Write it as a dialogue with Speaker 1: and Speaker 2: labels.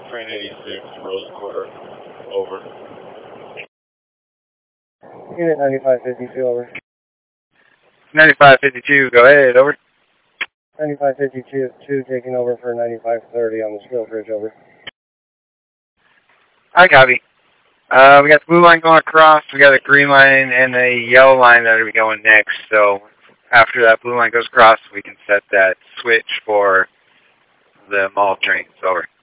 Speaker 1: Train 86, Rose Quarter, over.
Speaker 2: Unit 9552, over.
Speaker 3: 9552, go ahead, over.
Speaker 2: 9552, taking over for 9530 on the Steel Bridge, over.
Speaker 3: I copy. We got the blue line going across, we got a green line and a yellow line that will be going next, so after that blue line goes across, we can set that switch for the mall trains, over.